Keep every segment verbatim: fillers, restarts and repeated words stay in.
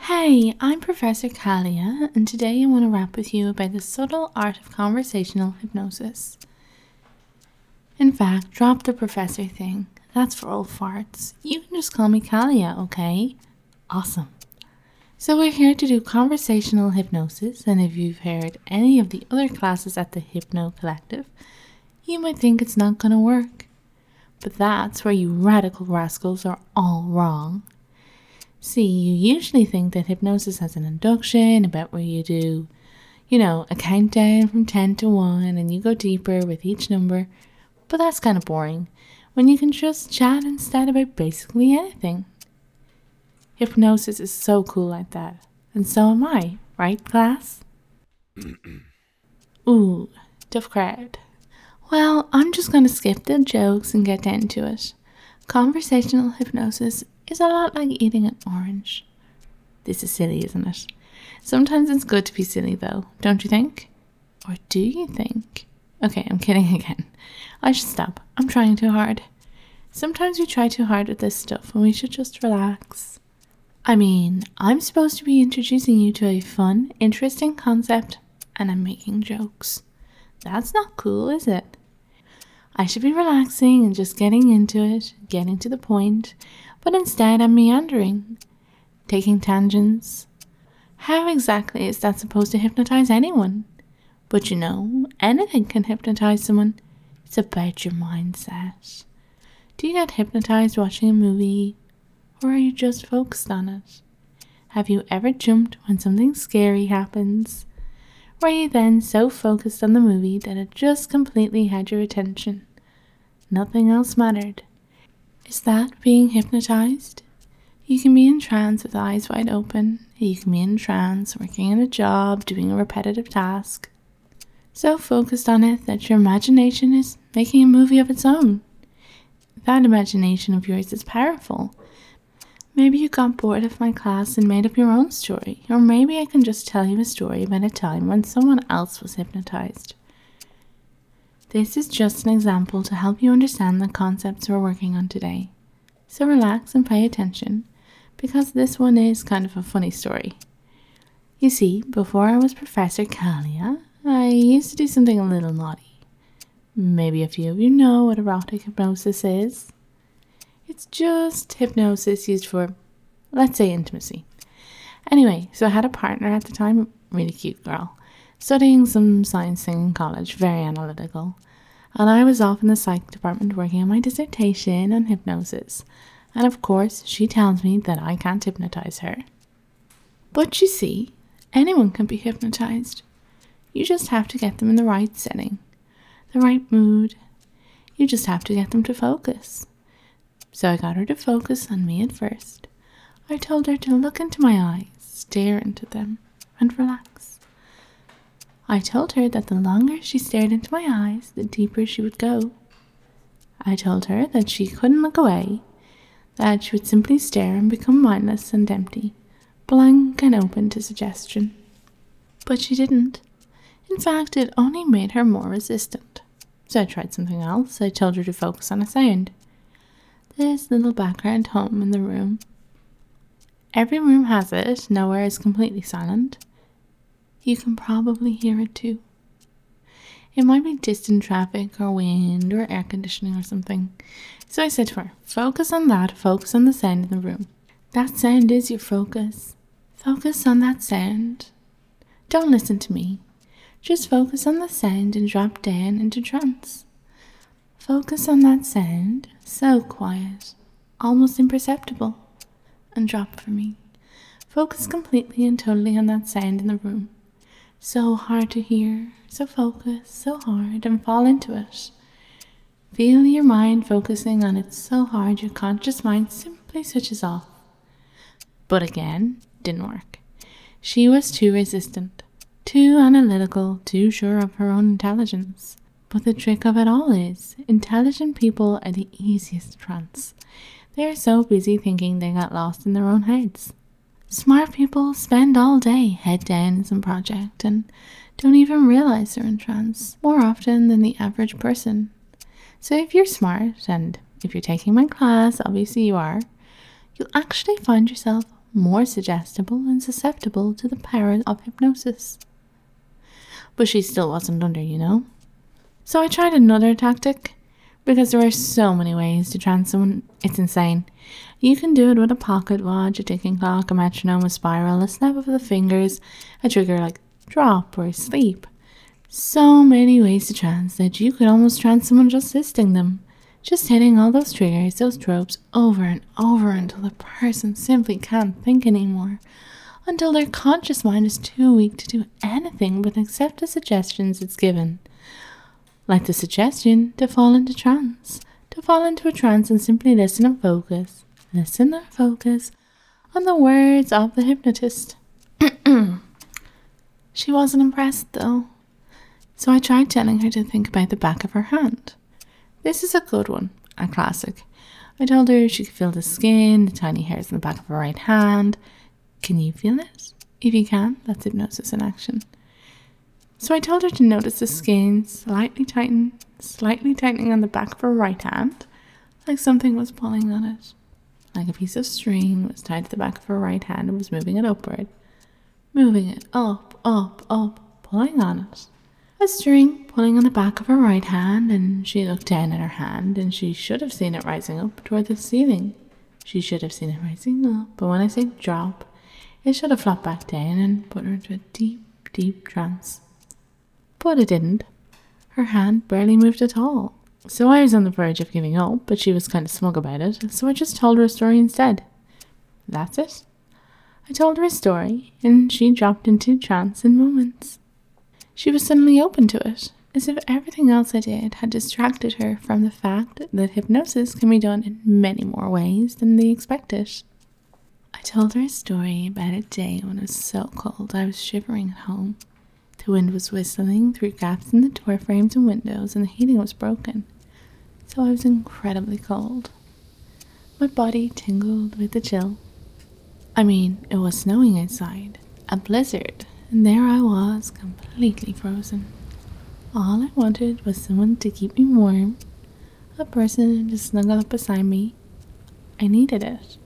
Hey, I'm Professor Kalia, and today I want to rap with you about the subtle art of conversational hypnosis. In fact, drop the professor thing. That's for old farts. You can just call me Kalia, okay? Awesome. So we're here to do conversational hypnosis, and if you've heard any of the other classes at the Hypno Collective, you might think it's not going to work. But that's where you radical rascals are all wrong. See, you usually think that hypnosis has an induction about where you do, you know, a countdown from ten to one and you go deeper with each number, but that's kind of boring when you can just chat instead about basically anything. Hypnosis is so cool like that, and so am I, right, class? Ooh, tough crowd. Well, I'm just going to skip the jokes and get down to it. Conversational hypnosis is a lot like eating an orange. This is silly, isn't it? Sometimes it's good to be silly though, don't you think? Or do you think? Okay, I'm kidding again. I should stop. I'm trying too hard. Sometimes we try too hard with this stuff and we should just relax. I mean, I'm supposed to be introducing you to a fun, interesting concept and I'm making jokes. That's not cool, is it? I should be relaxing and just getting into it, getting to the point, but instead I'm meandering, taking tangents. How exactly is that supposed to hypnotize anyone? But you know, anything can hypnotize someone. It's about your mindset. Do you get hypnotized watching a movie, or are you just focused on it? Have you ever jumped when something scary happens? Were you then so focused on the movie that it just completely had your attention? Nothing else mattered. Is that being hypnotized? You can be in trance with eyes wide open. You can be in trance working in a job, doing a repetitive task. So focused on it that your imagination is making a movie of its own. That imagination of yours is powerful. Maybe you got bored of my class and made up your own story, or maybe I can just tell you a story about a time when someone else was hypnotized. This is just an example to help you understand the concepts we're working on today. So relax and pay attention, because this one is kind of a funny story. You see, before I was Professor Kalia, I used to do something a little naughty. Maybe a few of you know what erotic hypnosis is. It's just hypnosis used for, let's say, intimacy. Anyway, so I had a partner at the time, really cute girl, studying some science thing in college, very analytical. And I was off in the psych department working on my dissertation on hypnosis. And of course, she tells me that I can't hypnotize her. But you see, anyone can be hypnotized. You just have to get them in the right setting, the right mood. You just have to get them to focus. So I got her to focus on me at first. I told her to look into my eyes, stare into them, and relax. I told her that the longer she stared into my eyes, the deeper she would go. I told her that she couldn't look away, that she would simply stare and become mindless and empty, blank and open to suggestion. But she didn't. In fact, it only made her more resistant. So I tried something else. I told her to focus on a sound. This little background hum in the room. Every room has it, nowhere is completely silent. You can probably hear it too. It might be distant traffic or wind or air conditioning or something. So I said to her, focus on that, focus on the sound in the room. That sound is your focus. Focus on that sound. Don't listen to me. Just focus on the sound and drop down into trance. Focus on that sound, so quiet, almost imperceptible, and drop for me. Focus completely and totally on that sound in the room. So hard to hear, so focus, so hard, and fall into it. Feel your mind focusing on it so hard your conscious mind simply switches off. But again, didn't work. She was too resistant, too analytical, too sure of her own intelligence. But the trick of it all is, intelligent people are the easiest to trance. They are so busy thinking they got lost in their own heads. Smart people spend all day head down in some project and don't even realize they're in trance more often than the average person. So if you're smart, and if you're taking my class, obviously you are, you'll actually find yourself more suggestible and susceptible to the power of hypnosis. But she still wasn't under, you know. So I tried another tactic, because there are so many ways to trance someone. It's insane. You can do it with a pocket watch, a ticking clock, a metronome, a spiral, a snap of the fingers, a trigger like drop or sleep. So many ways to trance that you could almost trance someone just assisting them. Just hitting all those triggers, those tropes, over and over until the person simply can't think anymore. Until their conscious mind is too weak to do anything but accept the suggestions it's given. Like the suggestion to fall into trance. To fall into a trance and simply listen and focus. Listen and focus on the words of the hypnotist. She wasn't impressed though. So I tried telling her to think about the back of her hand. This is a good one, a classic. I told her she could feel the skin, the tiny hairs on the back of her right hand. Can you feel it? If you can, that's hypnosis in action. So I told her to notice the skin slightly tighten, slightly tightening on the back of her right hand, like something was pulling on it. Like a piece of string was tied to the back of her right hand and was moving it upward. Moving it up, up, up, pulling on it. A string pulling on the back of her right hand, and she looked down at her hand and she should have seen it rising up toward the ceiling. She should have seen it rising up, but when I say drop, it should have flopped back down and put her into a deep, deep trance. But it didn't. Her hand barely moved at all. So I was on the verge of giving up, but she was kind of smug about it, so I just told her a story instead. That's it. I told her a story, and she dropped into trance in moments. She was suddenly open to it, as if everything else I did had distracted her from the fact that hypnosis can be done in many more ways than they expected. I told her a story about a day when it was so cold I was shivering at home. The wind was whistling through gaps in the door frames and windows, and the heating was broken, so I was incredibly cold. My body tingled with the chill. I mean, it was snowing outside, a blizzard, and there I was, completely frozen. All I wanted was someone to keep me warm, a person to snuggle up beside me. I needed it.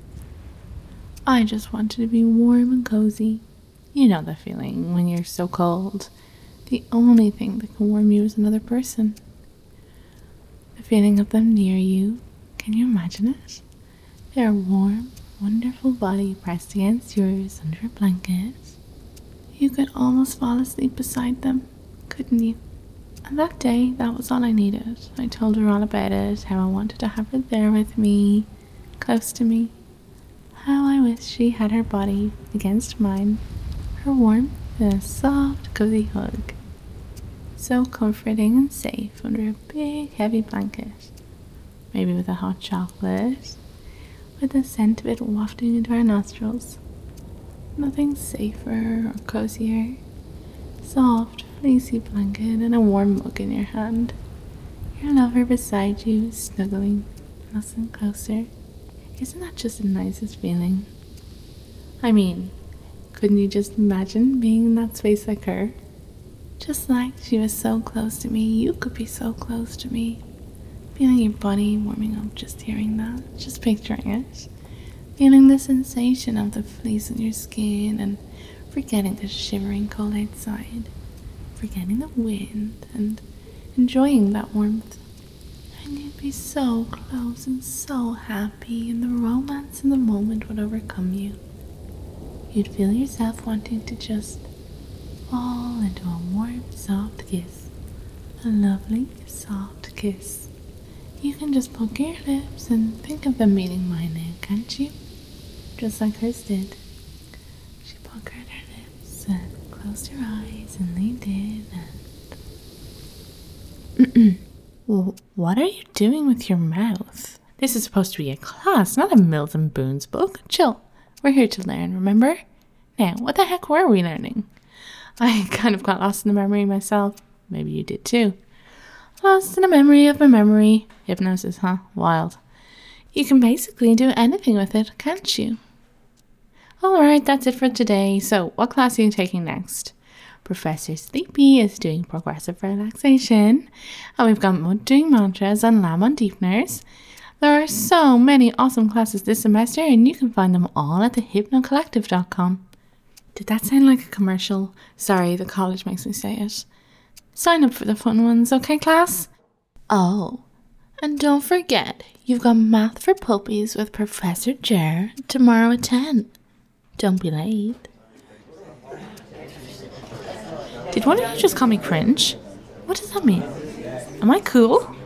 I just wanted to be warm and cozy. You know the feeling when you're so cold. The only thing that can warm you is another person. The feeling of them near you. Can you imagine it? Their warm, wonderful body pressed against yours under a blanket. You could almost fall asleep beside them, couldn't you? And that day, that was all I needed. I told her all about it, how I wanted to have her there with me, close to me. How I wish she had her body against mine, her warmth and a soft, cozy hug. So comforting and safe under a big, heavy blanket. Maybe with a hot chocolate, with the scent of it wafting into our nostrils. Nothing safer or cozier. Soft, fleecy blanket and a warm mug in your hand. Your lover beside you, snuggling, nothing closer. Isn't that just the nicest feeling? I mean, couldn't you just imagine being in that space like her? Just like she was so close to me, you could be so close to me. Feeling your body warming up, just hearing that, just picturing it. Feeling the sensation of the fleece on your skin and forgetting the shivering cold outside. Forgetting the wind and enjoying that warmth. And you'd be so close and so happy, and the romance in the moment would overcome you. You'd feel yourself wanting to just fall into a warm, soft kiss. A lovely, soft kiss. You can just pucker your lips and think of them meeting mine now, can't you? Just like hers did. She puckered her lips and closed her eyes and leaned in and... Well, what are you doing with your mouth? This is supposed to be a class, not a Mills and Boons book. Chill. We're here to learn, remember? Now, what the heck were we learning? I kind of got lost in the memory myself. Maybe you did too. Lost in a memory of a memory. Hypnosis, huh? Wild. You can basically do anything with it, can't you? Alright, that's it for today. So, what class are you taking next? Professor Sleepy is doing progressive relaxation. And we've got Mud doing mantras and Lamb on deepeners. There are so many awesome classes this semester, and you can find them all at the hypno collective dot com. Did that sound like a commercial? Sorry, the college makes me say it. Sign up for the fun ones, okay, class? Oh, and don't forget, you've got Math for Puppies with Professor Jer tomorrow at ten. Don't be late. Did one of you just call me cringe? What does that mean? Am I cool?